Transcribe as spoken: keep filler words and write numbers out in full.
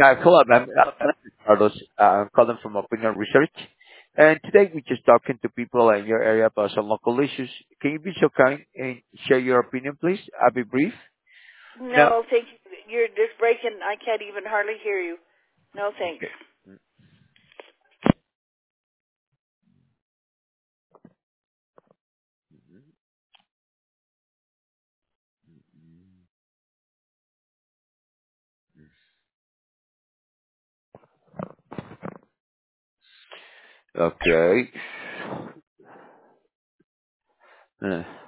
Uh, hello, ma'am. Uh, my name is Carlos. Uh, I'm calling from Opinion Research. And today we're just talking to people in your area about some local issues. Can you be so kind and share your opinion, please? I'll be brief. Now, No, thank you. You're just breaking. I can't even hardly hear you. No, thanks. okay. Okay. Uh,